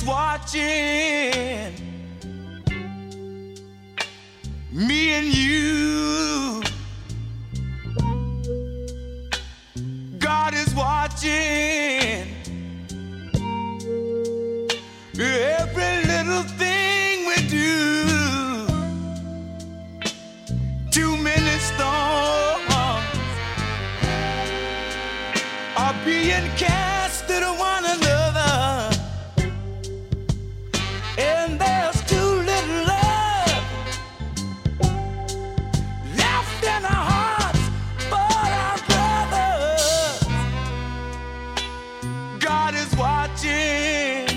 watching me and you. God is watching every little thing we do. Too many storms are being cast to one another, and there's too little love left in our hearts for our brothers. God is watching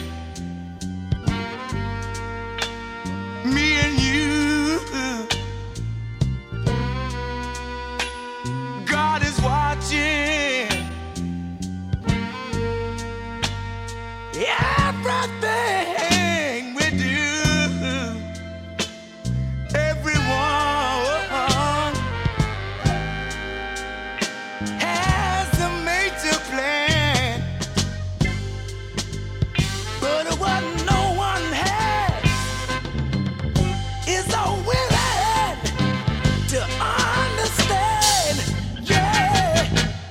me and you. God is watching everything we do. Everyone has a major plan, but what no one has is a willing to understand. Yeah.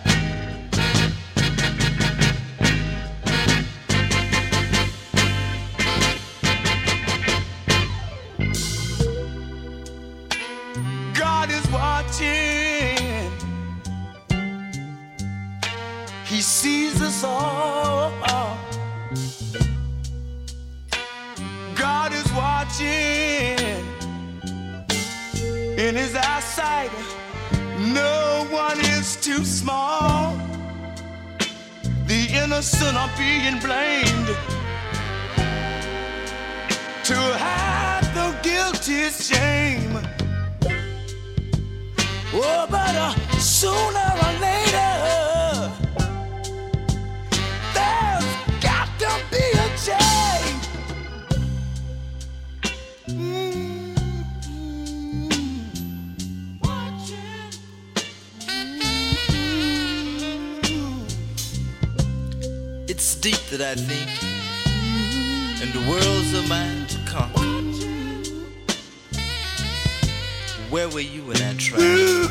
God is watching. He sees us all. God is watching. In his eyesight, no one is too small. The innocent are being blamed to hide the guilty's shame. Oh, but sooner or later, there's got to be a change. It's deep that I think, and the world's a mine to conquer. Where were you when I tried?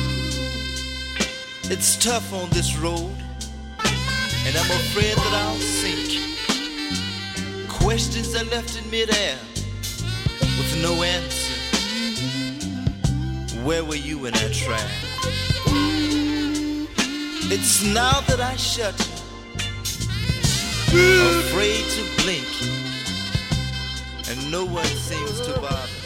It's tough on this road, and I'm afraid that I'll sink. Questions are left in midair with no answer. Where were you when I tried? It's now that I shut, afraid to blink, and no one seems to bother.